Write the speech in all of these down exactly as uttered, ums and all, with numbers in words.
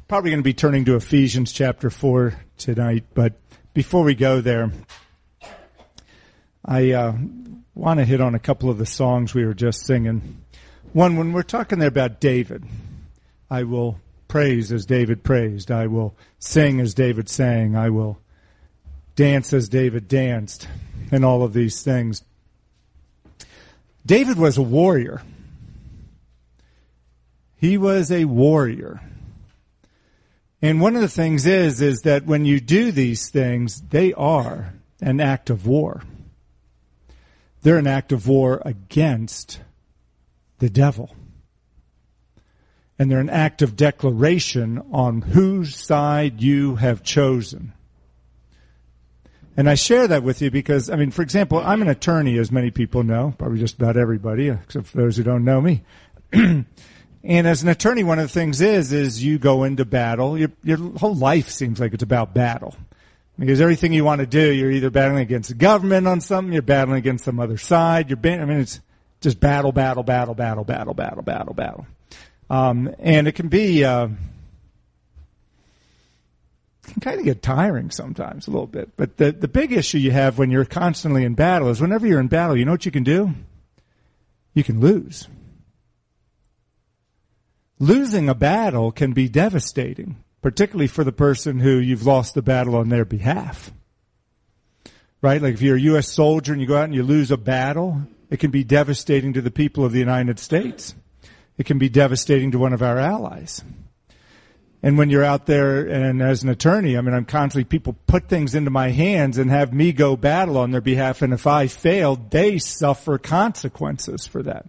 probably going to be turning to Ephesians chapter four tonight, but before we go there, I uh, want to hit on a couple of the songs we were just singing. One, when we're talking there about David, I will praise as David praised. I will sing as David sang. I will dance as David danced, and all of these things. David was a warrior. He was a warrior. And one of the things is, is that when you do these things, they are an act of war. They're an act of war against the devil. And they're an act of declaration on whose side you have chosen. And I share that with you because, I mean, for example, I'm an attorney, as many people know, probably just about everybody, except for those who don't know me. And as an attorney, one of the things is, is you go into battle. Your, your whole life seems like it's about battle. Because everything you want to do, you're either battling against the government on something, you're battling against some other side. You're, I mean, it's just battle, battle, battle, battle, battle, battle, battle, battle. Um, and it can be, uh, can kind of get tiring sometimes a little bit. But the, the big issue you have when you're constantly in battle is whenever you're in battle, you know what you can do? You can lose. Losing a battle can be devastating, particularly for the person who you've lost the battle on their behalf. Right? Like if you're a U S soldier and you go out and you lose a battle, it can be devastating to the people of the United States. It can be devastating to one of our allies. And when you're out there and as an attorney, I mean, I'm constantly, people put things into my hands and have me go battle on their behalf. And if I fail, they suffer consequences for that.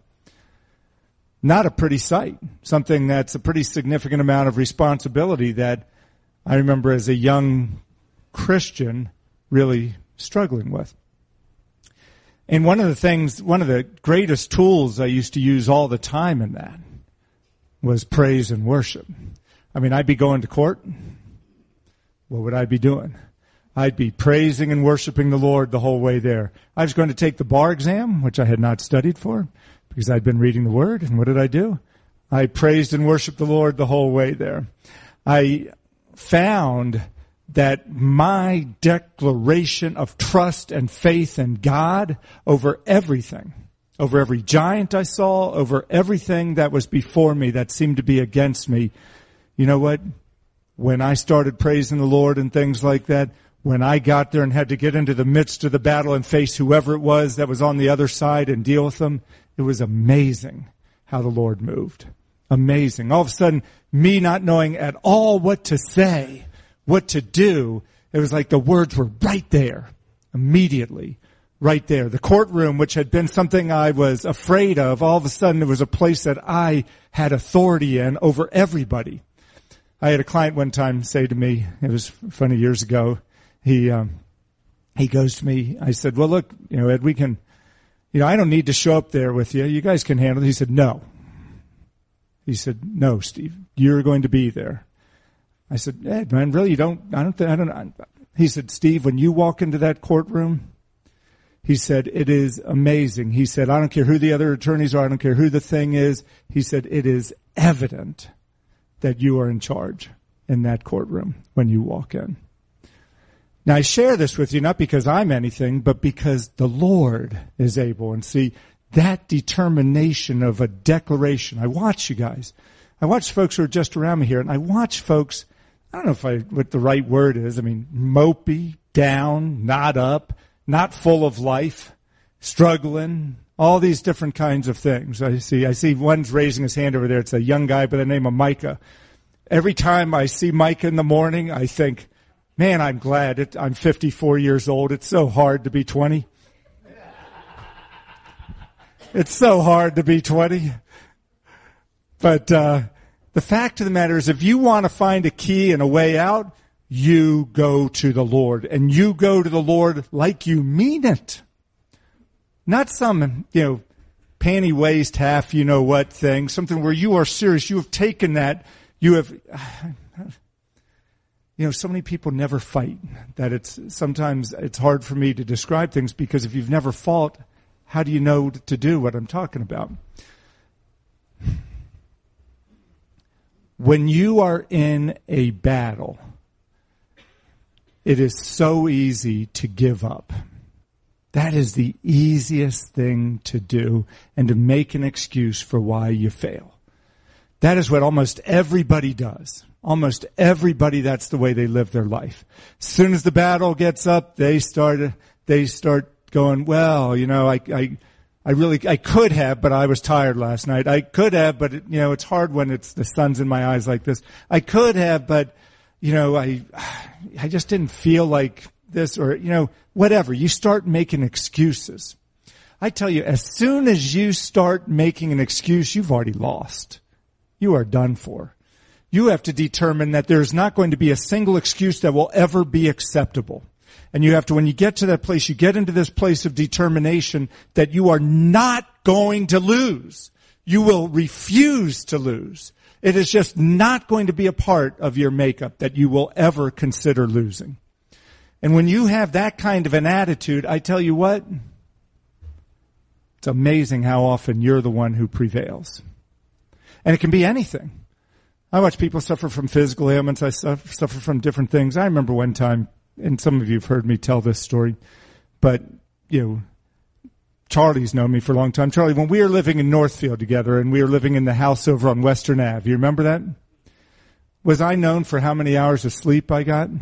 Not a pretty sight. Something that's a pretty significant amount of responsibility that I remember as a young Christian really struggling with. And one of the things, one of the greatest tools I used to use all the time in that was praise and worship. I mean, I'd be going to court. What would I be doing? I'd be praising and worshiping the Lord the whole way there. I was going to take the bar exam, which I had not studied for, because I'd been reading the Word, and what did I do? I praised and worshiped the Lord the whole way there. I found that my declaration of trust and faith in God over everything, over every giant I saw, over everything that was before me that seemed to be against me, you know what? When I started praising the Lord and things like that, when I got there and had to get into the midst of the battle and face whoever it was that was on the other side and deal with them, it was amazing how the Lord moved. Amazing. All of a sudden, me not knowing at all what to say, what to do, it was like the words were right there, immediately, right there. The courtroom, which had been something I was afraid of, all of a sudden it was a place that I had authority in over everybody. I had a client one time say to me, it was funny years ago, he um, he goes to me, I said, well, look, you know, Ed, we can, you know, I don't need to show up there with you. You guys can handle it. He said, no. He said, no, Steve, you're going to be there. I said, Ed, man, really, you don't, I don't think, I don't, I, he said, Steve, when you walk into that courtroom, he said, it is amazing. He said, I don't care who the other attorneys are. I don't care who the thing is. He said, it is evident that you are in charge in that courtroom when you walk in. Now, I share this with you not because I'm anything, but because the Lord is able. And see, that determination of a declaration. I watch you guys. I watch folks who are just around me here, and I watch folks, I don't know if I, what the right word is. I mean, mopey, down, not up, not full of life, struggling, all these different kinds of things. I see, I see one's raising his hand over there. It's a young guy by the name of Micah. Every time I see Micah in the morning, I think, man, I'm glad it, I'm fifty-four years old. It's so hard to be twenty. It's so hard to be twenty. But uh the fact of the matter is, if you want to find a key and a way out, you go to the Lord. And you go to the Lord like you mean it. Not some, you know, panty waist, half you know what thing. Something where you are serious. You have taken that. You have... You know, so many people never fight that it's sometimes it's hard for me to describe things because if you've never fought, how do you know to do what I'm talking about? When you are in a battle, it is so easy to give up. That is the easiest thing to do, and to make an excuse for why you fail. That is what almost everybody does. Almost everybody, that's the way they live their life. As soon as the battle gets up, they start, they start going, well, you know, I, I, I really, I could have, but I was tired last night. I could have, but it, you know, it's hard when it's the sun's in my eyes like this. I could have, but, you know, I, I just didn't feel like this, or, you know, whatever. You start making excuses. I tell you, as soon as you start making an excuse, you've already lost. You are done for. You have to determine that there's not going to be a single excuse that will ever be acceptable. And you have to, when you get to that place, you get into this place of determination that you are not going to lose. You will refuse to lose. It is just not going to be a part of your makeup that you will ever consider losing. And when you have that kind of an attitude, I tell you what, it's amazing how often you're the one who prevails. And it can be anything. I watch people suffer from physical ailments. I suffer, suffer from different things. I remember one time, and some of you have heard me tell this story, but, you know, Charlie's known me for a long time. Charlie, when we were living in Northfield together, and we were living in the house over on Western Avenue, you remember that? Was I known for how many hours of sleep I got?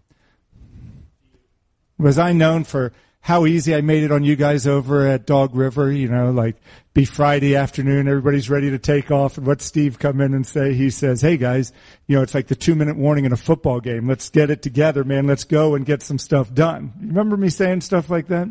Was I known for how easy I made it on you guys over at Dog River? You know, like, be Friday afternoon, everybody's ready to take off, and what Steve come in and say? He says, hey guys, you know, it's like the two-minute warning in a football game. Let's get it together, man. Let's go and get some stuff done. You remember me saying stuff like that?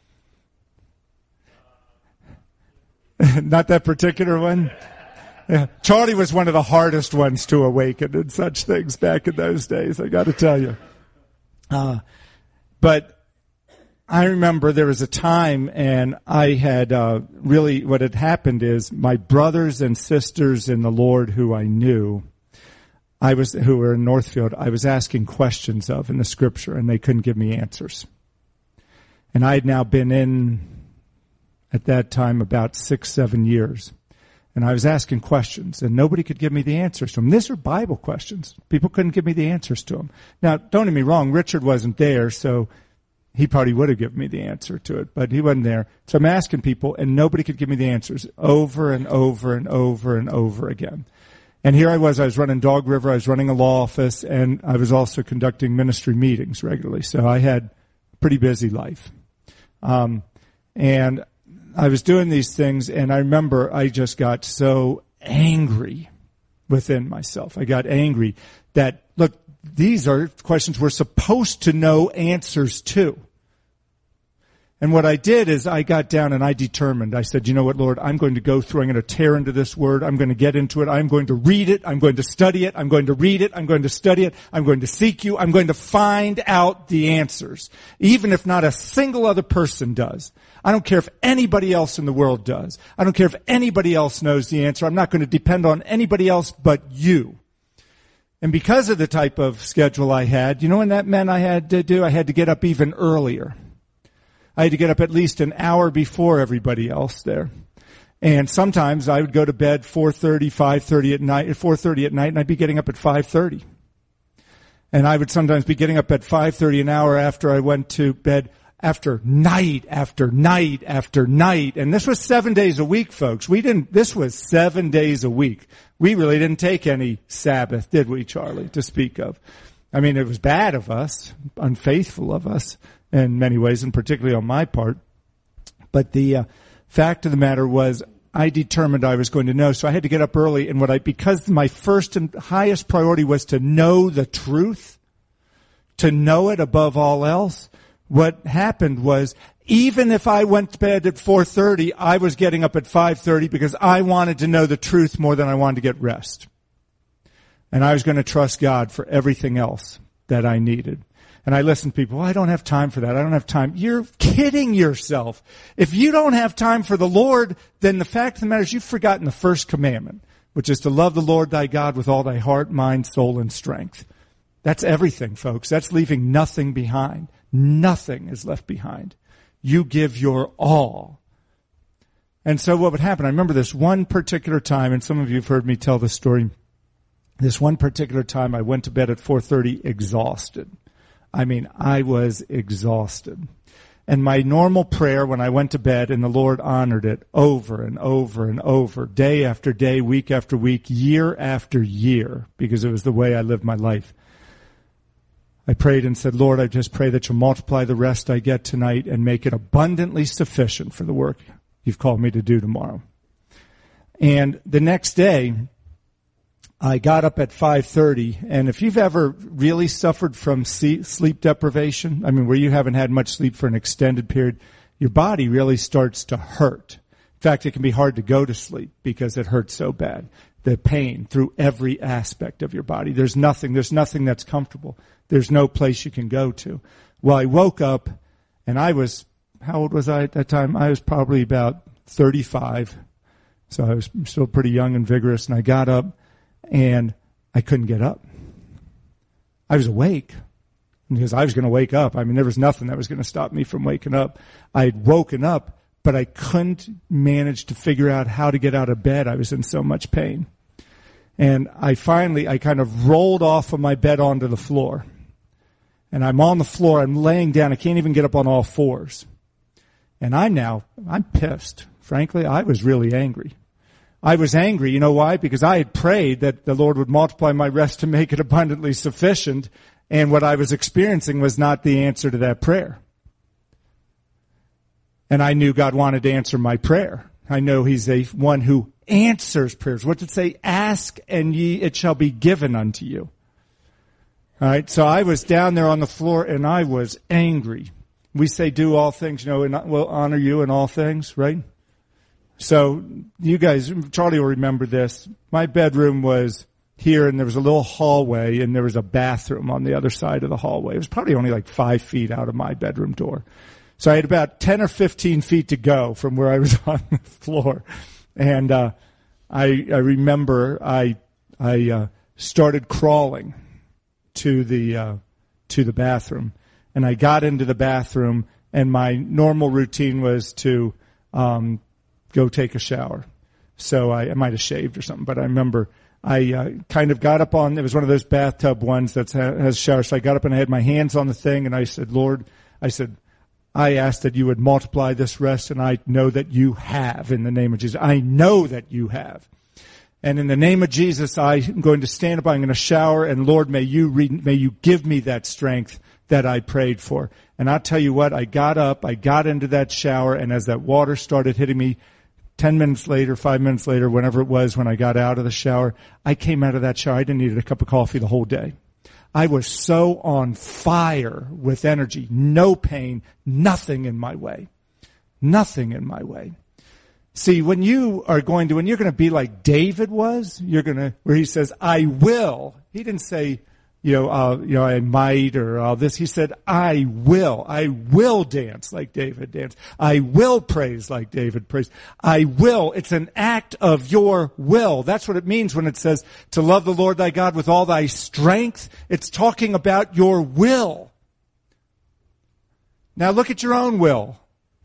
Not that particular one? Yeah. Charlie was one of the hardest ones to awaken in such things back in those days, I got to tell you. Uh, but I remember there was a time, and I had uh, really, what had happened is my brothers and sisters in the Lord who I knew, I was who were in Northfield, I was asking questions of in the Scripture, and they couldn't give me answers. And I had now been in, at that time, about six, seven years. And I was asking questions, and nobody could give me the answers to them. These are Bible questions. People couldn't give me the answers to them. Now, don't get me wrong, Richard wasn't there, so he probably would have given me the answer to it, but he wasn't there. So I'm asking people, and nobody could give me the answers over and over and over and over again. And here I was, I was running Dog River, I was running a law office, and I was also conducting ministry meetings regularly. So I had a pretty busy life. Um, and I was doing these things, and I remember I just got so angry within myself. I got angry that, look, these are questions we're supposed to know answers to. And what I did is I got down and I determined. I said, you know what, Lord, I'm going to go through, I'm going to tear into this word. I'm going to get into it. I'm going to read it. I'm going to study it. I'm going to read it. I'm going to study it. I'm going to seek you. I'm going to find out the answers, even if not a single other person does. I don't care if anybody else in the world does. I don't care if anybody else knows the answer. I'm not going to depend on anybody else but you. And because of the type of schedule I had, you know what that meant I had to do? I had to get up even earlier. I had to get up at least an hour before everybody else there. And sometimes I would go to bed four thirty, five thirty at night, four thirty at night, and I'd be getting up at five thirty. And I would sometimes be getting up at five thirty an hour after I went to bed, after night after night after night. And this was seven days a week, folks. We didn't, this was seven days a week. We really didn't take any Sabbath, did we, Charlie, to speak of? I mean, it was bad of us, unfaithful of us in many ways, and particularly on my part. But the uh, fact of the matter was, I determined I was going to know, so I had to get up early. And what I, because my first and highest priority was to know the truth, to know it above all else, what happened was, even if I went to bed at four thirty, I was getting up at five thirty because I wanted to know the truth more than I wanted to get rest. And I was going to trust God for everything else that I needed. And I listened to people, well, I don't have time for that. I don't have time. You're kidding yourself. If you don't have time for the Lord, then the fact of the matter is you've forgotten the first commandment, which is to love the Lord thy God with all thy heart, mind, soul, and strength. That's everything, folks. That's leaving nothing behind. Nothing is left behind. You give your all. And so what would happen, I remember this one particular time, and some of you have heard me tell this story. This one particular time I went to bed at four thirty exhausted. I mean, I was exhausted. And my normal prayer when I went to bed, and the Lord honored it over and over and over, day after day, week after week, year after year, because it was the way I lived my life. I prayed and said, Lord, I just pray that you'll multiply the rest I get tonight and make it abundantly sufficient for the work you've called me to do tomorrow. And the next day, I got up at five thirty, and if you've ever really suffered from sleep deprivation, I mean, where you haven't had much sleep for an extended period, your body really starts to hurt. In fact, it can be hard to go to sleep because it hurts so bad. The pain through every aspect of your body. There's nothing, there's nothing that's comfortable. There's no place you can go to. Well, I woke up, and I was, how old was I at that time? I was probably about thirty-five, so I was still pretty young and vigorous, and I got up, and I couldn't get up. I was awake because I was going to wake up. I mean, there was nothing that was going to stop me from waking up. I had woken up, but I couldn't manage to figure out how to get out of bed. I was in so much pain. And I finally, I kind of rolled off of my bed onto the floor. And I'm on the floor. I'm laying down. I can't even get up on all fours. And I'm now, I'm pissed. Frankly, I was really angry. I was angry, you know why? Because I had prayed that the Lord would multiply my rest to make it abundantly sufficient, and what I was experiencing was not the answer to that prayer. And I knew God wanted to answer my prayer. I know He's a one who answers prayers. What did it say? Ask and ye, it shall be given unto you. All right, so I was down there on the floor, and I was angry. We say do all things, you know, and we'll honor you in all things, right? So you guys, Charlie will remember this. My bedroom was here, and there was a little hallway, and there was a bathroom on the other side of the hallway. It was probably only like five feet out of my bedroom door. So I had about ten or fifteen feet to go from where I was on the floor. And uh I I remember I I uh started crawling to the uh to the bathroom. And I got into the bathroom, and my normal routine was to um go take a shower. So I, I might have shaved or something, but I remember I uh, kind of got up on, it was one of those bathtub ones that has a shower. So I got up and I had my hands on the thing, and I said, Lord, I said, I ask that you would multiply this rest, and I know that you have in the name of Jesus. I know that you have. And in the name of Jesus, I'm going to stand up, I'm going to shower, and Lord, may you re- may you give me that strength that I prayed for. And I'll tell you what, I got up, I got into that shower, and as that water started hitting me, Ten minutes later, five minutes later, whenever it was when I got out of the shower, I came out of that shower. I didn't need a cup of coffee the whole day. I was so on fire with energy, no pain, nothing in my way. Nothing in my way. See, when you are going to, when you're going to be like David was, you're going to, where he says, I will. He didn't say, you know, uh, you know, I might or all this. He said, I will. I will dance like David danced. I will praise like David praised. I will. It's an act of your will. That's what it means when it says to love the Lord thy God with all thy strength. It's talking about your will. Now look at your own will.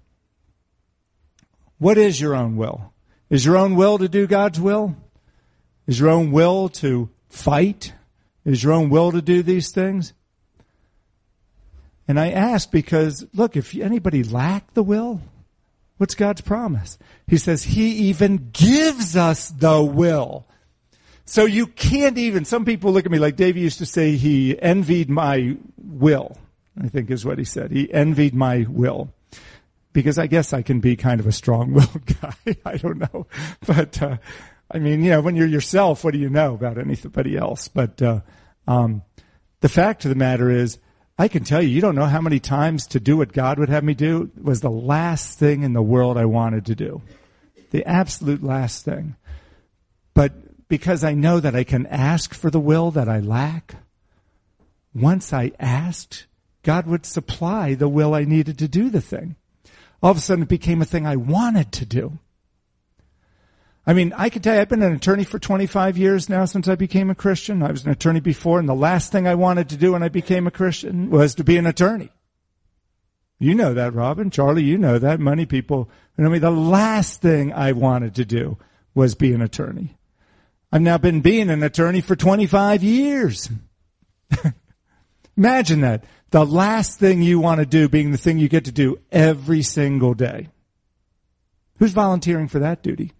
What is your own will? Is your own will to do God's will? Is your own will to fight? Is your own will to do these things? And I ask because, look, if anybody lack the will, what's God's promise? He says He even gives us the will. So you can't even, some people look at me like David used to say, he envied my will, I think is what he said. He envied my will. Because I guess I can be kind of a strong-willed guy. I don't know. But, uh, I mean, you know, when you're yourself, what do you know about anybody else? But uh, um, the fact of the matter is, I can tell you, you don't know how many times to do what God would have me do was the last thing in the world I wanted to do. The absolute last thing. But because I know that I can ask for the will that I lack, once I asked, God would supply the will I needed to do the thing. All of a sudden it became a thing I wanted to do. I mean, I can tell you, I've been an attorney for twenty-five years now since I became a Christian. I was an attorney before, and the last thing I wanted to do when I became a Christian was to be an attorney. You know that, Robin. Charlie, you know that. Many people, you know me, the last thing I wanted to do was be an attorney. I've now been being an attorney for twenty-five years. Imagine that. The last thing you want to do being the thing you get to do every single day. Who's volunteering for that duty?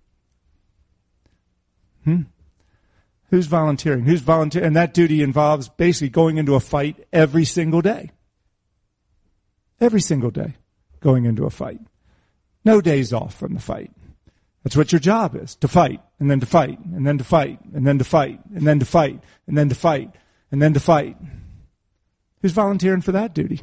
Hmm? Who's volunteering? Who's volunteering? And that duty involves basically going into a fight every single day. Every single day. Going into a fight. No days off from the fight. That's what your job is. To fight. And then to fight. And then to fight. And then to fight. And then to fight. And then to fight. And then to fight. Who's volunteering for that duty?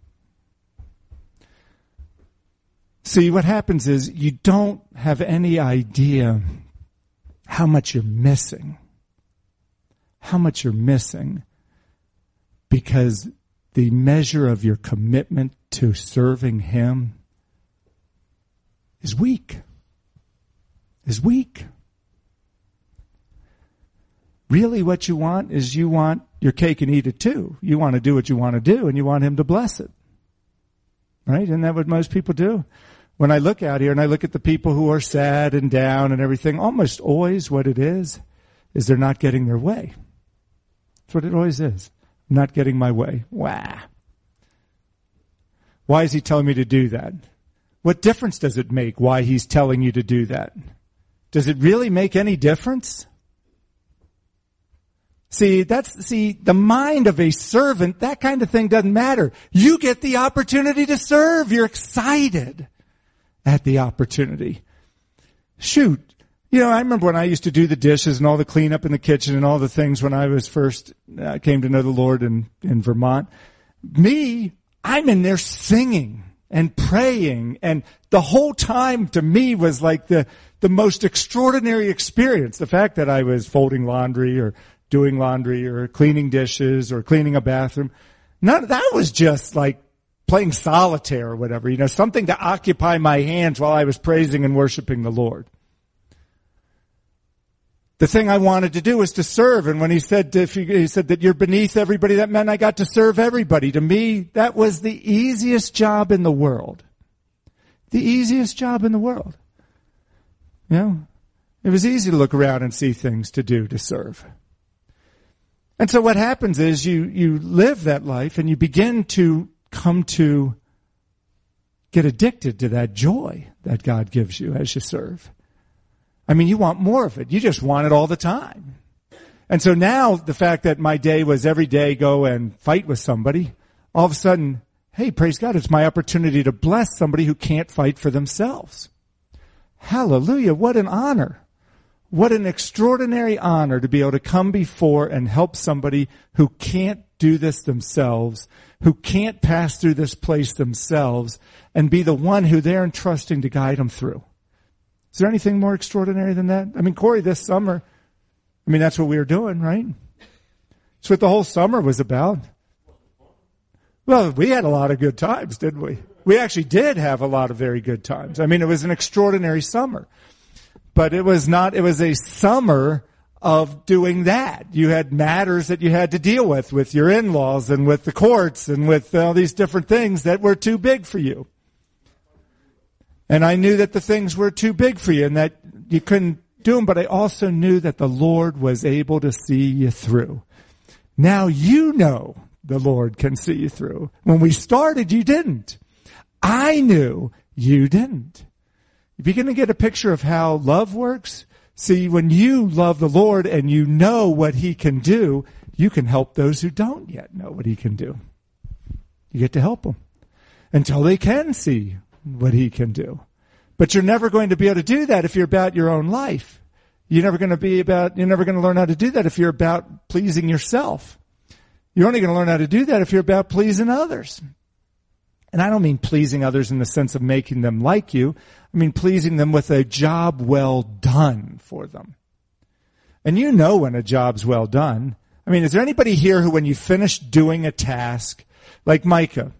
See, what happens is you don't have any idea how much you're missing. How much you're missing because the measure of your commitment to serving Him is weak. Is weak. Really what you want is you want your cake and eat it too. You want to do what you want to do and you want Him to bless it. Right? Isn't that what most people do? When I look out here and I look at the people who are sad and down and everything, almost always what it is, is they're not getting their way. That's what it always is. I'm not getting my way. Wah. Why is He telling me to do that? What difference does it make why He's telling you to do that? Does it really make any difference? See, that's, see, the mind of a servant, that kind of thing doesn't matter. You get the opportunity to serve. You're excited at the opportunity. Shoot. You know, I remember when I used to do the dishes and all the cleanup in the kitchen and all the things when I was first, uh, came to know the Lord in, in Vermont. Me, I'm in there singing and praying, and the whole time to me was like the, the most extraordinary experience. The fact that I was folding laundry or doing laundry or cleaning dishes or cleaning a bathroom. None, that was just like playing solitaire or whatever, you know, something to occupy my hands while I was praising and worshiping the Lord. The thing I wanted to do was to serve. And when he said, if you, he said that you're beneath everybody, that meant I got to serve everybody. To me, that was the easiest job in the world. The easiest job in the world. You know, it was easy to look around and see things to do to serve. And so what happens is you, you live that life and you begin to come to get addicted to that joy that God gives you as you serve. I mean, you want more of it. You just want it all the time. And so now the fact that my day was every day go and fight with somebody, all of a sudden, hey, praise God, it's my opportunity to bless somebody who can't fight for themselves. Hallelujah. What an honor. What an extraordinary honor to be able to come before and help somebody who can't do this themselves, who can't pass through this place themselves, and be the one who they're entrusting to guide them through. Is there anything more extraordinary than that? I mean, Corey, this summer, I mean, that's what we were doing, right? That's what the whole summer was about. Well, we had a lot of good times, didn't we? We actually did have a lot of very good times. I mean, it was an extraordinary summer. But it was not, it was a summer of doing that. You had matters that you had to deal with, with your in-laws and with the courts and with all these different things that were too big for you. And I knew that the things were too big for you and that you couldn't do them, but I also knew that the Lord was able to see you through. Now you know the Lord can see you through. When we started, you didn't. I knew you didn't. You begin to get a picture of how love works. See, when you love the Lord and you know what He can do, you can help those who don't yet know what He can do. You get to help them until they can see what He can do. But you're never going to be able to do that if you're about your own life. You're never going to be about, you're never going to learn how to do that if you're about pleasing yourself. You're only going to learn how to do that if you're about pleasing others. And I don't mean pleasing others in the sense of making them like you. I mean pleasing them with a job well done for them. And you know when a job's well done. I mean, is there anybody here who when you finish doing a task, like Micah,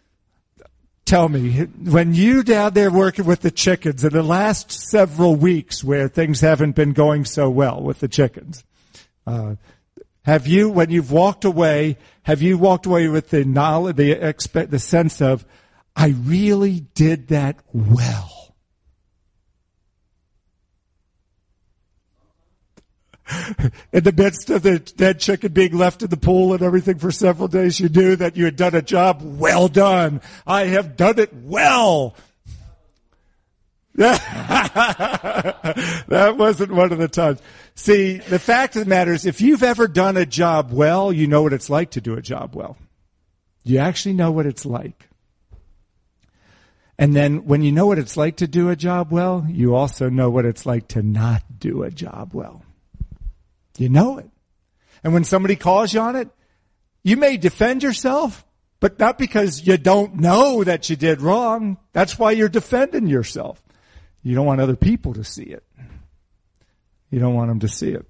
tell me, when you down there working with the chickens in the last several weeks where things haven't been going so well with the chickens, uh, have you, when you've walked away, have you walked away with the knowledge, the expect, the sense of, I really did that well? In the midst of the dead chicken being left in the pool and everything for several days, you knew that you had done a job well done. I have done it well. That wasn't one of the times. See, the fact of the matter is, if you've ever done a job well, you know what it's like to do a job well. You actually know what it's like. And then when you know what it's like to do a job well, you also know what it's like to not do a job well. You know it. And when somebody calls you on it, you may defend yourself, but not because you don't know that you did wrong. That's why you're defending yourself. You don't want other people to see it. You don't want them to see it.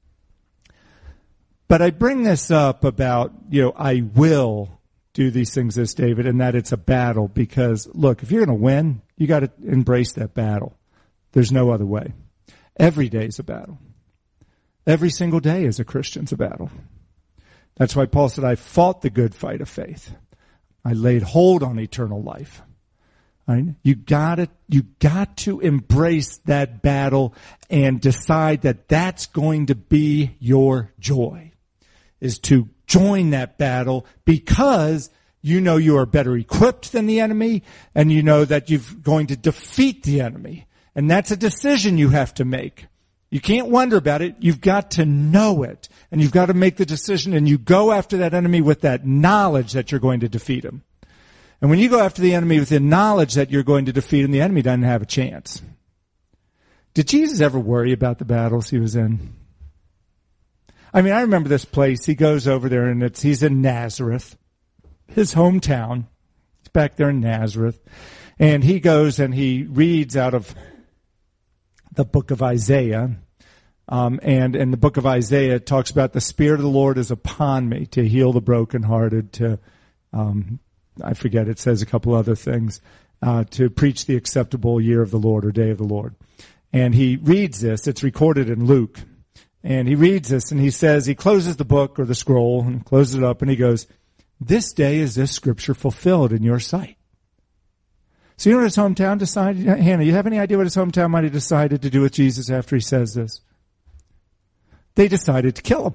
But I bring this up about, you know, I will do these things as David, and that it's a battle because, look, if you're going to win, you got to embrace that battle. There's no other way. Every day is a battle. Every single day as a Christian's a battle. That's why Paul said, I fought the good fight of faith. I laid hold on eternal life. Right? You gotta, you got to embrace that battle and decide that that's going to be your joy, is to join that battle because you know you are better equipped than the enemy and you know that you're going to defeat the enemy. And that's a decision you have to make. You can't wonder about it. You've got to know it. And you've got to make the decision, and you go after that enemy with that knowledge that you're going to defeat him. And when you go after the enemy with the knowledge that you're going to defeat him, the enemy doesn't have a chance. Did Jesus ever worry about the battles he was in? I mean, I remember this place. He goes over there, and it's he's in Nazareth, his hometown. He's back there in Nazareth. And he goes and he reads out of the book of Isaiah. Um, and in the book of Isaiah, it talks about the Spirit of the Lord is upon me to heal the brokenhearted, to, um, I forget, it says a couple other things, uh, to preach the acceptable year of the Lord or day of the Lord. And he reads this. It's recorded in Luke. And he reads this and he says, he closes the book or the scroll and closes it up and he goes, this day is this scripture fulfilled in your sight. So you know what his hometown decided? Hannah, you have any idea what his hometown might have decided to do with Jesus after he says this? They decided to kill him.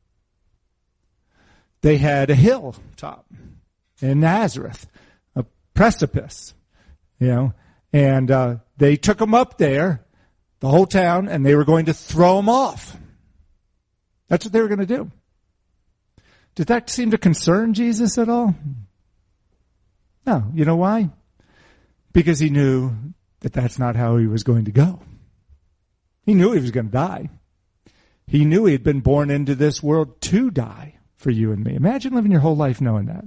They had a hilltop in Nazareth, a precipice, you know, and uh, they took him up there, the whole town, and they were going to throw him off. That's what they were going to do. Did that seem to concern Jesus at all? No. You know why? Because he knew that that's not how he was going to go. He knew he was going to die. He knew he had been born into this world to die for you and me. Imagine living your whole life knowing that.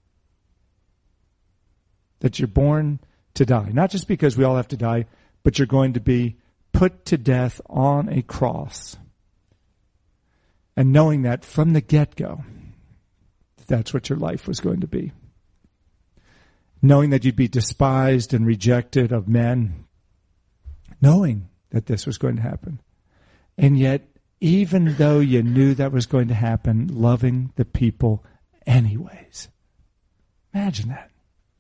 That you're born to die. Not just because we all have to die, but you're going to be put to death on a cross. And knowing that from the get-go, that's what your life was going to be. Knowing that you'd be despised and rejected of men. Knowing that this was going to happen. And yet, even though you knew that was going to happen, loving the people anyways. Imagine that.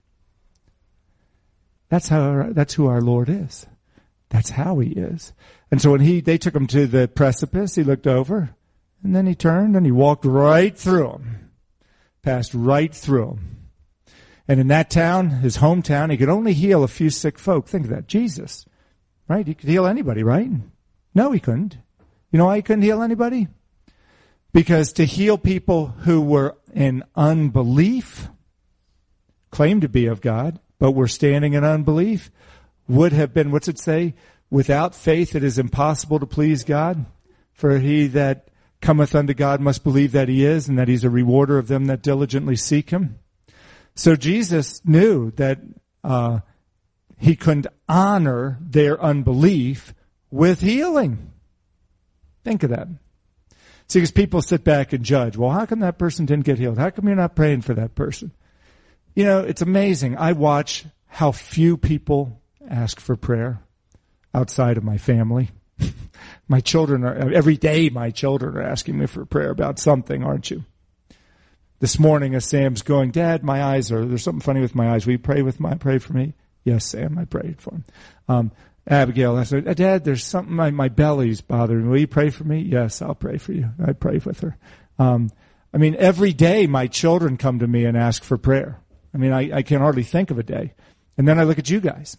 That's how. That's who our Lord is. That's how he is. And so when he, they took him to the precipice, he looked over, and then he turned and he walked right through him. Passed right through him. And in that town, his hometown, he could only heal a few sick folk. Think of that. Jesus. Right? He could heal anybody, right? No, he couldn't. You know why he couldn't heal anybody? Because to heal people who were in unbelief, claimed to be of God, but were standing in unbelief, would have been, what's it say? Without faith it is impossible to please God. For he that cometh unto God must believe that he is, and that he's a rewarder of them that diligently seek him. So Jesus knew that uh, he couldn't honor their unbelief with healing. Think of that. See, because people sit back and judge. Well, how come that person didn't get healed? How come you're not praying for that person? You know, it's amazing. I watch how few people ask for prayer outside of my family. My children are, every day my children are asking me for prayer about something, aren't you? This morning as Sam's going, Dad, my eyes are, there's something funny with my eyes. Will you pray with my, pray for me? Yes, Sam, I prayed for him. Um, Abigail, I said, Dad, there's something, my, my belly's bothering me. Will you pray for me? Yes, I'll pray for you. I pray with her. Um, I mean, every day my children come to me and ask for prayer. I mean, I, I can hardly think of a day. And then I look at you guys.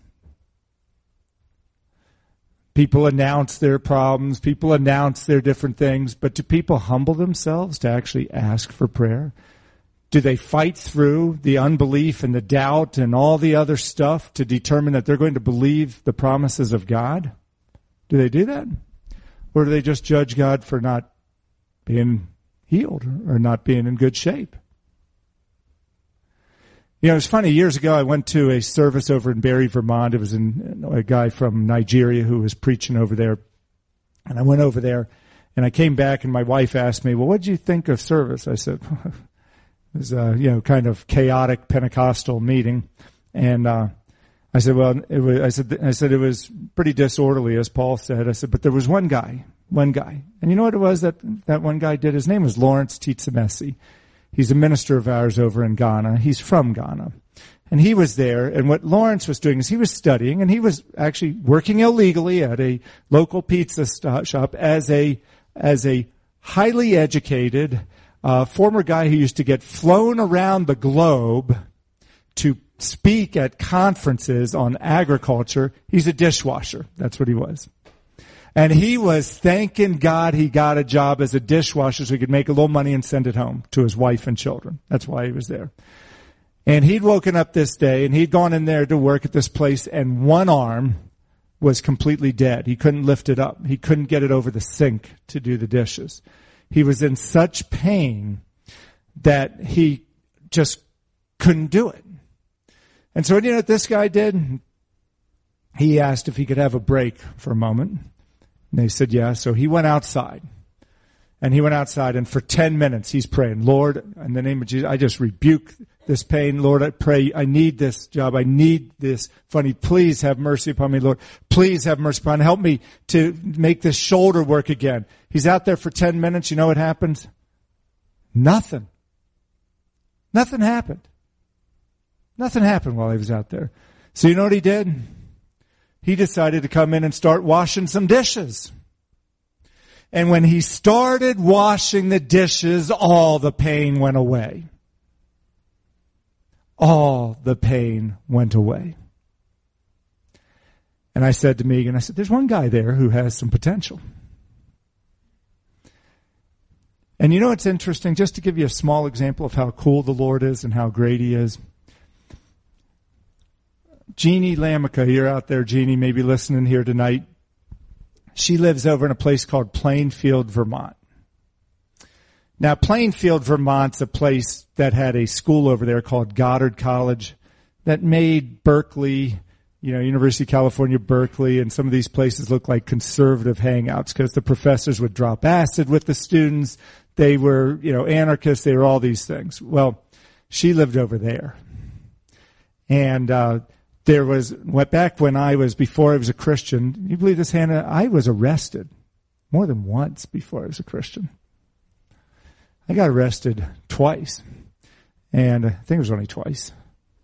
People announce their problems. People announce their different things. But do people humble themselves to actually ask for prayer? Do they fight through the unbelief and the doubt and all the other stuff to determine that they're going to believe the promises of God? Do they do that? Or do they just judge God for not being healed or not being in good shape? You know, it's funny. Years ago, I went to a service over in Barrie, Vermont. It was in, a guy from Nigeria who was preaching over there. And I went over there, and I came back, and my wife asked me, well, what did you think of service? I said, it was a, you know, kind of chaotic Pentecostal meeting. And uh, I said, well, it was, I said, I said it was pretty disorderly, as Paul said. I said, but there was one guy, one guy. And you know what it was that that one guy did? His name was Lawrence Titsamesi. He's a minister of ours over in Ghana. He's from Ghana. And he was there, and what Lawrence was doing is he was studying, and he was actually working illegally at a local pizza st- shop as a as a highly educated uh, former guy who used to get flown around the globe to speak at conferences on agriculture. He's a dishwasher. That's what he was. And he was thanking God he got a job as a dishwasher so he could make a little money and send it home to his wife and children. That's why he was there. And he'd woken up this day, and he'd gone in there to work at this place, and one arm was completely dead. He couldn't lift it up. He couldn't get it over the sink to do the dishes. He was in such pain that he just couldn't do it. And so, you know what this guy did? He asked if he could have a break for a moment. And they said, yeah. So he went outside. And he went outside, and for ten minutes he's praying, Lord, in the name of Jesus, I just rebuke this pain. Lord, I pray, I need this job. I need this funny. Please have mercy upon me, Lord. Please have mercy upon me. Help me to make this shoulder work again. He's out there for ten minutes. You know what happens? Nothing. Nothing happened. Nothing happened while he was out there. So you know what he did? He decided to come in and start washing some dishes. And when he started washing the dishes, all the pain went away. All the pain went away. And I said to Megan, I said, there's one guy there who has some potential. And you know what's interesting? Just to give you a small example of how cool the Lord is and how great he is. Jeannie Lamica, you're out there, Jeannie, maybe listening here tonight. She lives over in a place called Plainfield, Vermont. Now, Plainfield, Vermont's a place that had a school over there called Goddard College that made Berkeley, you know, University of California, Berkeley, and some of these places look like conservative hangouts because the professors would drop acid with the students. They were, you know, anarchists. They were all these things. Well, she lived over there. And, uh, There was, went back when I was, before I was a Christian, you believe this, Hannah? I was arrested more than once before I was a Christian. I got arrested twice. And I think it was only twice.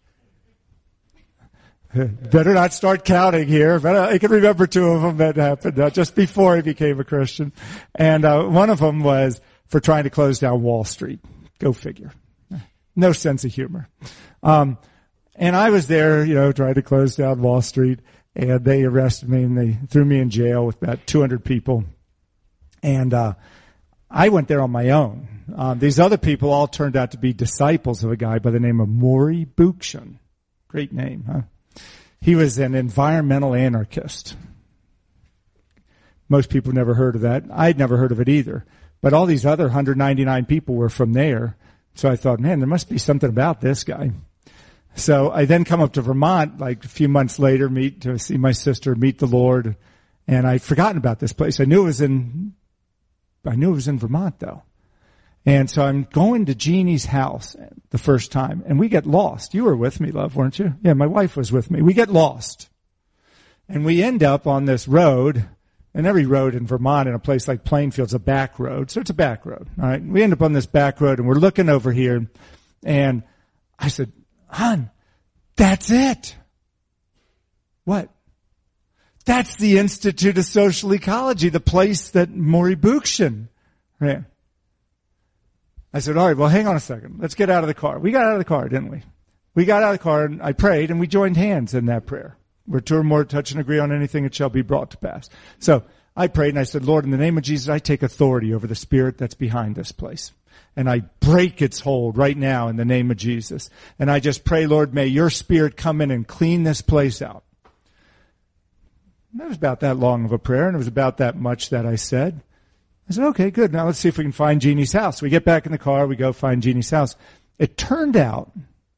Better not start counting here. But I can remember two of them that happened uh, just before I became a Christian. And uh, one of them was for trying to close down Wall Street. Go figure. No sense of humor. Um, And I was there, you know, trying to close down Wall Street, and they arrested me, and they threw me in jail with about two hundred people. And uh I went there on my own. Um, these other people all turned out to be disciples of a guy by the name of Maury Bookchin. Great name, huh? He was an environmental anarchist. Most people never heard of that. I'd never heard of it either. But all these other one hundred ninety-nine people were from there. So I thought, man, there must be something about this guy. So I then come up to Vermont like a few months later, meet to see my sister, meet the Lord, and I'd forgotten about this place. I knew it was in, I knew it was in Vermont though. And so I'm going to Jeannie's house the first time, and we get lost. You were with me, love, weren't you? Yeah, my wife was with me. We get lost. And we end up on this road, and every road in Vermont in a place like Plainfield's a back road, so it's a back road, all right? We end up on this back road, and we're looking over here, and I said, Hon, that's it. What? That's the Institute of Social Ecology, the place that Maury Bookchin ran. I said, all right, well, hang on a second. Let's get out of the car. We got out of the car, didn't we? We got out of the car, and I prayed, and we joined hands in that prayer. Where two or more touch and agree on anything, it shall be brought to pass. So I prayed, and I said, Lord, in the name of Jesus, I take authority over the spirit that's behind this place. And I break its hold right now in the name of Jesus. And I just pray, Lord, may your spirit come in and clean this place out. And it was about that long of a prayer, and it was about that much that I said. I said, okay, good. Now let's see if we can find Jeannie's house. We get back in the car. We go find Jeannie's house. It turned out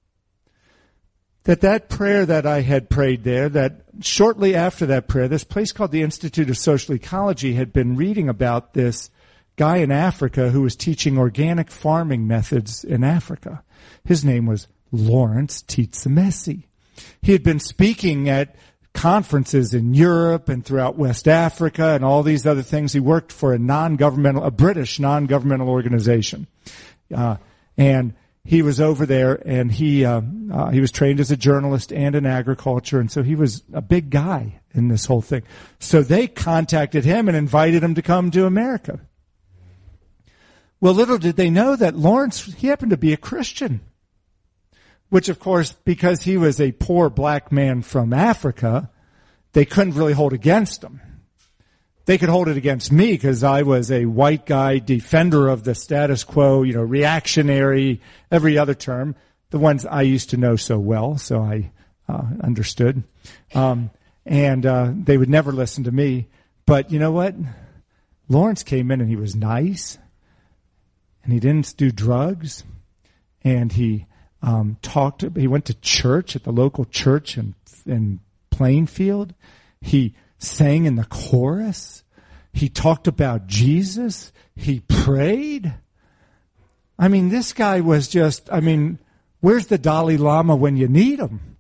that that prayer that I had prayed there, that shortly after that prayer, this place called the Institute of Social Ecology had been reading about this guy in Africa who was teaching organic farming methods in Africa. His name was Lawrence Titsamesi. He had been speaking at conferences in Europe and throughout West Africa and all these other things. He worked for a non-governmental, a British non-governmental organization. Uh, and he was over there, and he uh, uh, he was trained as a journalist and in agriculture, and so he was a big guy in this whole thing. So they contacted him and invited him to come to America. Well, little did they know that Lawrence, he happened to be a Christian. Which, of course, because he was a poor black man from Africa, they couldn't really hold against him. They could hold it against me because I was a white guy, defender of the status quo, you know, reactionary, every other term, the ones I used to know so well, so I uh, understood. Um, and uh, they would never listen to me. But you know what? Lawrence came in and he was nice, and he didn't do drugs, and he... Um, talked. He went to church at the local church in in Plainfield. He sang in the chorus. He talked about Jesus. He prayed. I mean, this guy was just. I mean, where's the Dalai Lama when you need him?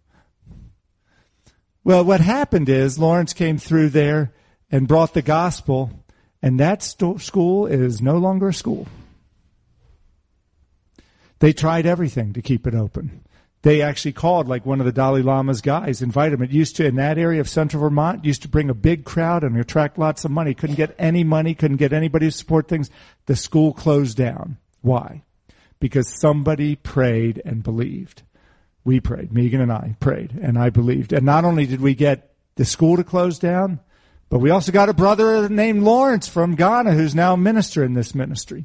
Well, what happened is Lawrence came through there and brought the gospel, and that st- school is no longer a school. They tried everything to keep it open. They actually called like one of the Dalai Lama's guys, invited him. It used to, in that area of central Vermont, used to bring a big crowd and attract lots of money. Couldn't get any money, couldn't get anybody to support things. The school closed down. Why? Because somebody prayed and believed. We prayed. Megan and I prayed, and I believed. And not only did we get the school to close down, but we also got a brother named Lawrence from Ghana who's now a minister in this ministry.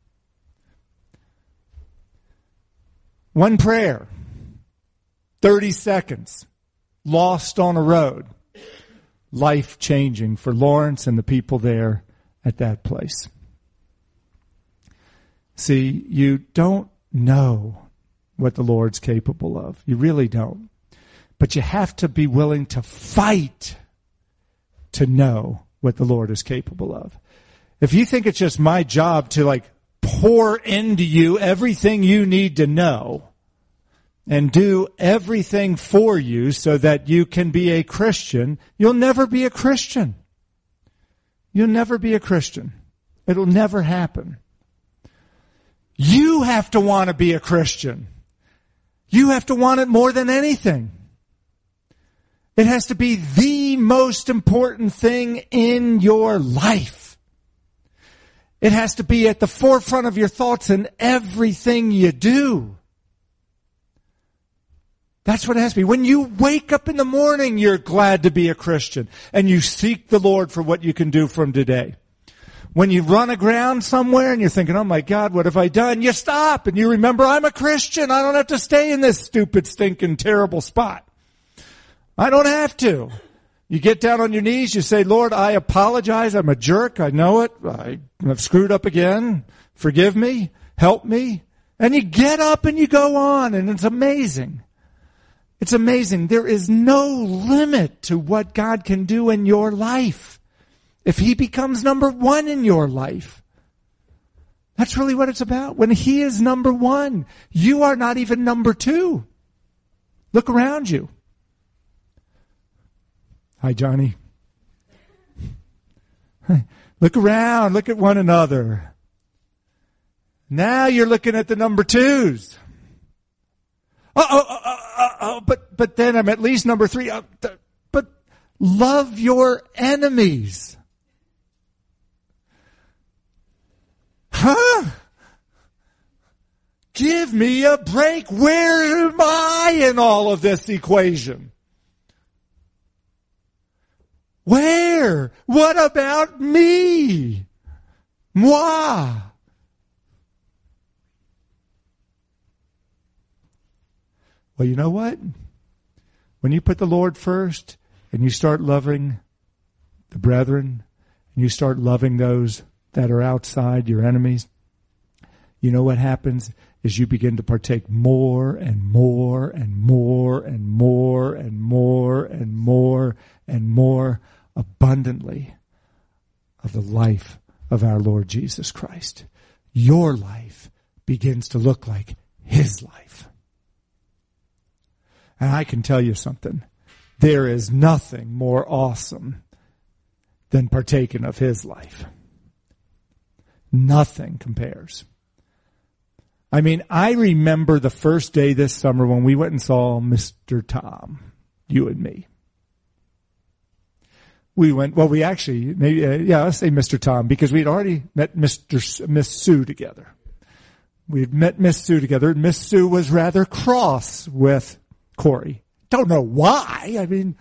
One prayer, thirty seconds, lost on a road, life-changing for Lawrence and the people there at that place. See, you don't know what the Lord's capable of. You really don't. But you have to be willing to fight to know what the Lord is capable of. If you think it's just my job to like pour into you everything you need to know and do everything for you so that you can be a Christian, you'll never be a Christian. You'll never be a Christian. It'll never happen. You have to want to be a Christian. You have to want it more than anything. It has to be the most important thing in your life. It has to be at the forefront of your thoughts in everything you do. That's what it has to be. When you wake up in the morning, you're glad to be a Christian, and you seek the Lord for what you can do from today. When you run aground somewhere and you're thinking, oh my God, what have I done? You stop and you remember, I'm a Christian. I don't have to stay in this stupid, stinking, terrible spot. I don't have to. You get down on your knees, you say, Lord, I apologize. I'm a jerk. I know it. I have screwed up again. Forgive me. Help me. And you get up and you go on, and it's amazing. It's amazing. There is no limit to what God can do in your life if He becomes number one in your life. That's really what it's about. When He is number one, you are not even number two. Look around you. Hi, Johnny. Look around. Look at one another. Now you're looking at the number twos. Oh, oh, oh, oh, oh but but then I'm at least number three. Oh, but Love your enemies. Huh? Give me a break. Where am I in all of this equation? Where? What about me? Moi? Well, you know what? When you put the Lord first and you start loving the brethren, and you start loving those that are outside, your enemies, you know what happens is you begin to partake more and more and more and more and more and more and more abundantly of the life of our Lord Jesus Christ. Your life begins to look like His life. And I can tell you something. There is nothing more awesome than partaking of His life. Nothing compares. I mean, I remember the first day this summer when we went and saw Mister Tom, you and me. We went, well, we actually, maybe, uh, yeah, let's say Mister Tom, because we had already met Mister S- Miss Sue together. We had met Miss Sue together, and Miss Sue was rather cross with Corey. Don't know why. I mean,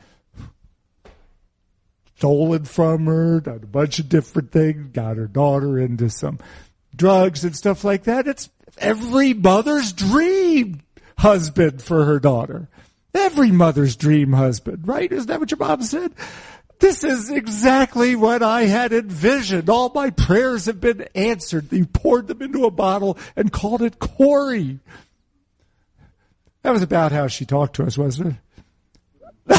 stolen from her, done a bunch of different things, got her daughter into some drugs and stuff like that. It's every mother's dream husband for her daughter. Every mother's dream husband, right? Isn't that what your mom said? This is exactly what I had envisioned. All my prayers have been answered. You poured them into a bottle and called it Corey. That was about how she talked to us, wasn't it?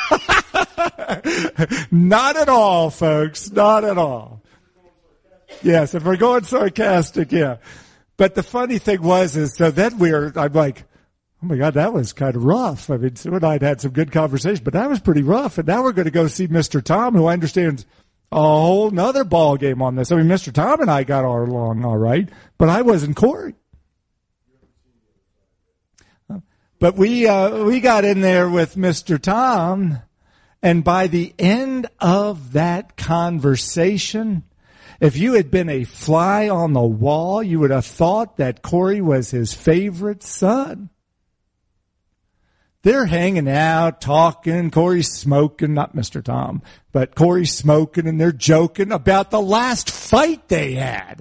Not at all, folks. Not at all. Yes, if we're going sarcastic, yeah. But the funny thing was, is so then we were, I'm like, oh my God, that was kind of rough. I mean, Sue and I had had some good conversation, but that was pretty rough. And now we're going to go see Mister Tom, who I understand a whole nother ball game on this. I mean, Mister Tom and I got along all right, but I wasn't Corey. But we, uh, we got in there with Mister Tom, and by the end of that conversation, if you had been a fly on the wall, you would have thought that Corey was his favorite son. They're hanging out, talking, Corey's smoking, not Mister Tom, but Corey's smoking, and they're joking about the last fight they had.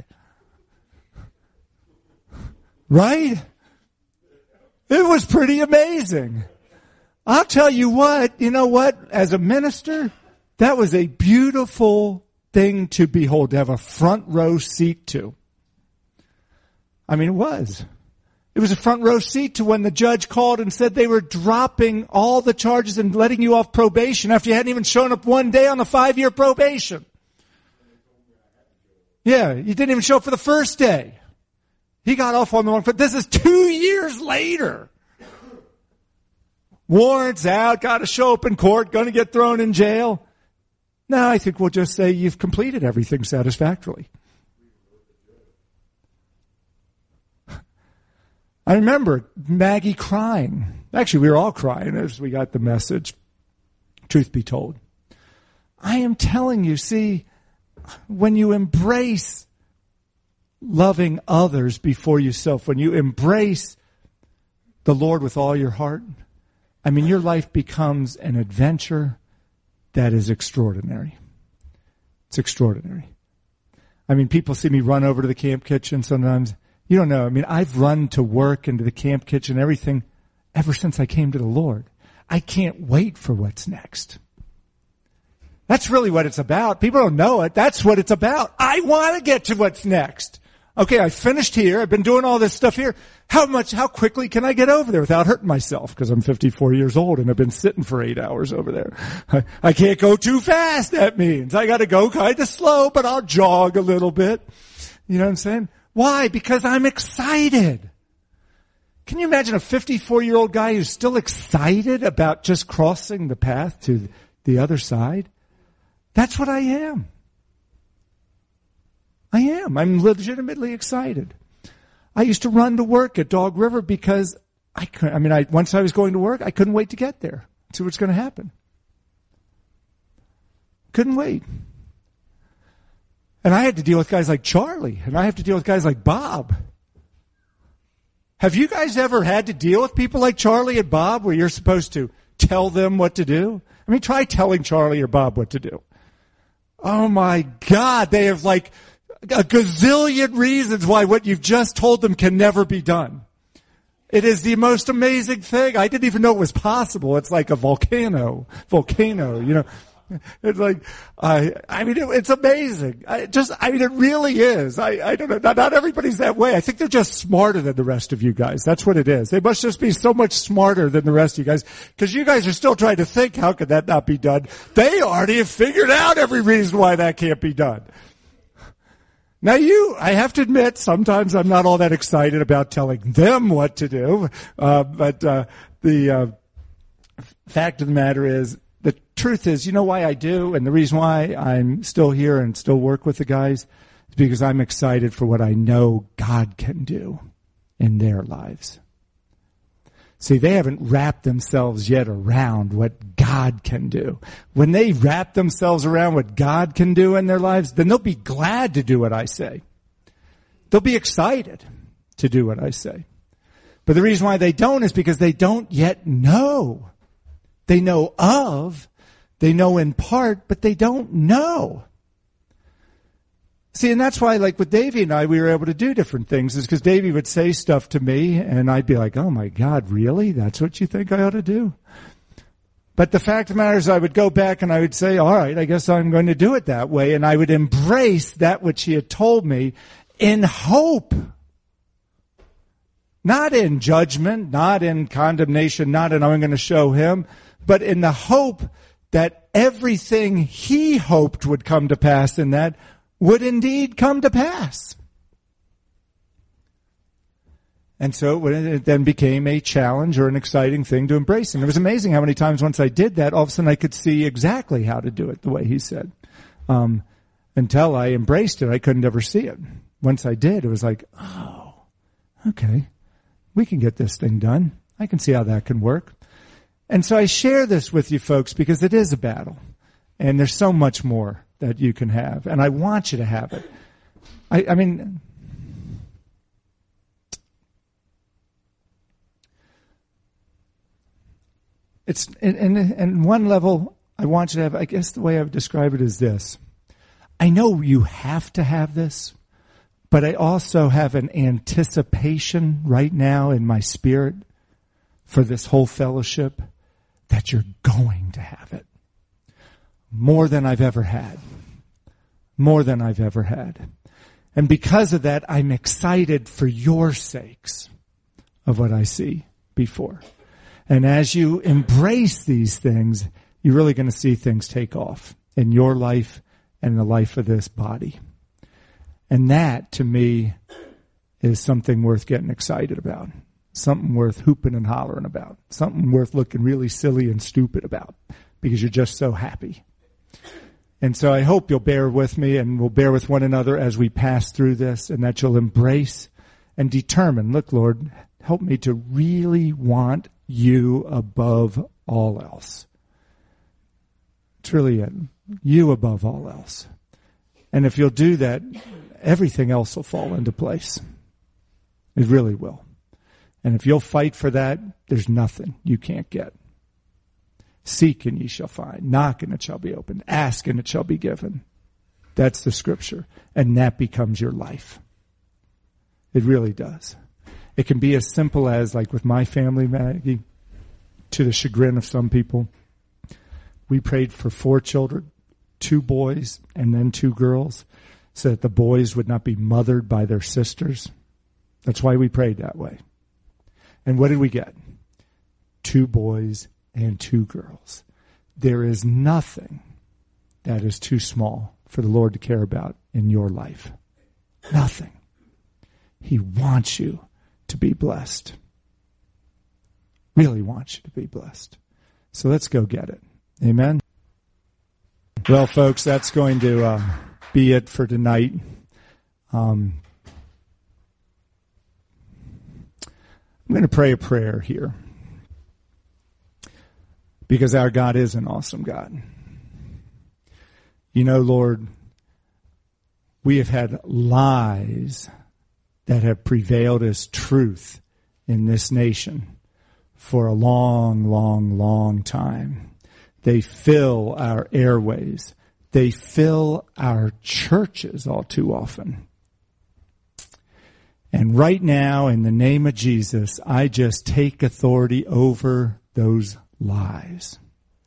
Right? It was pretty amazing. I'll tell you what, you know what, as a minister, that was a beautiful thing to behold, to have a front row seat to. I mean, it was. It was a front row seat to when the judge called and said they were dropping all the charges and letting you off probation after you hadn't even shown up one day on the five-year probation. Yeah, you didn't even show up for the first day. He got off on the one, but this is two years later. Warrants out, got to show up in court, going to get thrown in jail. No, I think we'll just say you've completed everything satisfactorily. I remember Maggie crying. Actually, we were all crying as we got the message. Truth be told. I am telling you, see, when you embrace loving others before yourself, when you embrace the Lord with all your heart, I mean, your life becomes an adventure that is extraordinary. It's extraordinary. I mean, people see me run over to the camp kitchen sometimes. You don't know. I mean, I've run to work and to the camp kitchen, everything, ever since I came to the Lord. I can't wait for what's next. That's really what it's about. People don't know it. That's what it's about. I want to get to what's next. Okay, I finished here. I've been doing all this stuff here. How much, how quickly can I get over there without hurting myself? Because I'm fifty-four years old and I've been sitting for eight hours over there. I, I can't go too fast, that means. I got to go kind of slow, but I'll jog a little bit. You know what I'm saying? Why? Because I'm excited. Can you imagine a fifty-four-year-old guy who's still excited about just crossing the path to the other side? That's what I am. I am. I'm legitimately excited. I used to run to work at Dog River because I couldn't, I mean, I, once I was going to work, I couldn't wait to get there. See what's going to happen. Couldn't wait. And I had to deal with guys like Charlie, and I have to deal with guys like Bob. Have you guys ever had to deal with people like Charlie and Bob where you're supposed to tell them what to do? I mean, try telling Charlie or Bob what to do. Oh my God, they have like a gazillion reasons why what you've just told them can never be done. It is the most amazing thing. I didn't even know it was possible. It's like a volcano, volcano, you know. It's like, I, I mean, it, it's amazing. I just, I mean, it really is. I, I don't know. Not, not everybody's that way. I think they're just smarter than the rest of you guys. That's what it is. They must just be so much smarter than the rest of you guys. Cause you guys are still trying to think, how could that not be done? They already have figured out every reason why that can't be done. Now you, I have to admit, sometimes I'm not all that excited about telling them what to do. Uh, but, uh, the, uh, fact of the matter is, the truth is, you know why I do, and the reason why I'm still here and still work with the guys is because I'm excited for what I know God can do in their lives. See, they haven't wrapped themselves yet around what God can do. When they wrap themselves around what God can do in their lives, then they'll be glad to do what I say. They'll be excited to do what I say. But the reason why they don't is because they don't yet know. They know of, they know in part, but they don't know. See, and that's why, like with Davey and I, we were able to do different things, is because Davey would say stuff to me, and I'd be like, oh my God, really? That's what you think I ought to do? But the fact of the matter is, I would go back and I would say, all right, I guess I'm going to do it that way, and I would embrace that which he had told me in hope. Not in judgment, not in condemnation, not in I'm going to show him, but in the hope that everything he hoped would come to pass in that would indeed come to pass. And so it then became a challenge or an exciting thing to embrace. And it was amazing how many times once I did that, all of a sudden I could see exactly how to do it the way he said. Um, until I embraced it, I couldn't ever see it. Once I did, it was like, oh, okay, we can get this thing done. I can see how that can work. And so I share this with you folks because it is a battle. And there's so much more that you can have. And I want you to have it. I, I mean, it's, and, and, and one level I want you to have, I guess the way I would describe it is this. I know you have to have this, but I also have an anticipation right now in my spirit for this whole fellowship that you're going to have it. More than I've ever had. More than I've ever had. And because of that, I'm excited for your sakes of what I see before. And as you embrace these things, you're really going to see things take off in your life and in the life of this body. And that, to me, is something worth getting excited about. Something worth hooping and hollering about. Something worth looking really silly and stupid about because you're just so happy. And so I hope you'll bear with me and we'll bear with one another as we pass through this, and that you'll embrace and determine, look, Lord, help me to really want you above all else. It's really it. You above all else. And if you'll do that, everything else will fall into place. It really will. And if you'll fight for that, there's nothing you can't get. Seek and ye shall find. Knock and it shall be opened. Ask and it shall be given. That's the scripture. And that becomes your life. It really does. It can be as simple as, like with my family, Maggie, to the chagrin of some people, we prayed for four children, two boys and then two girls, so that the boys would not be mothered by their sisters. That's why we prayed that way. And what did we get? Two boys and two girls. There is nothing that is too small for the Lord to care about in your life. Nothing. He wants you to be blessed. Really wants you to be blessed. So let's go get it. Amen. Well, folks, that's going to uh, be it for tonight. Um, I'm going to pray a prayer here because our God is an awesome God. You know, Lord, we have had lies that have prevailed as truth in this nation for a long, long, long time. They fill our airways. They fill our churches all too often. And right now, in the name of Jesus, I just take authority over those lies.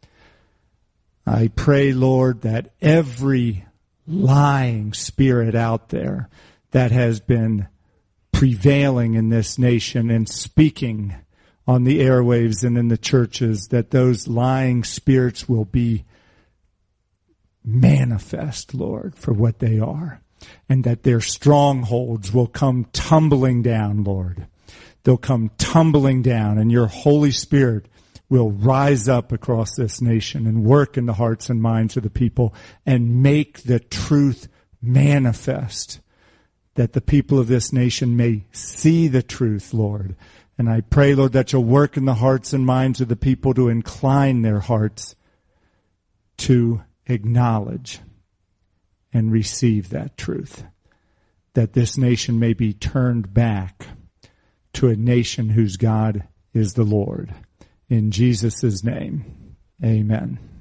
I pray, Lord, that every lying spirit out there that has been prevailing in this nation and speaking on the airwaves and in the churches, that those lying spirits will be manifest, Lord, for what they are, and that their strongholds will come tumbling down, Lord. They'll come tumbling down, and your Holy Spirit will rise up across this nation and work in the hearts and minds of the people and make the truth manifest, that the people of this nation may see the truth, Lord. And I pray, Lord, that you'll work in the hearts and minds of the people to incline their hearts to acknowledge and receive that truth, that this nation may be turned back to a nation whose God is the Lord. In Jesus' name, amen.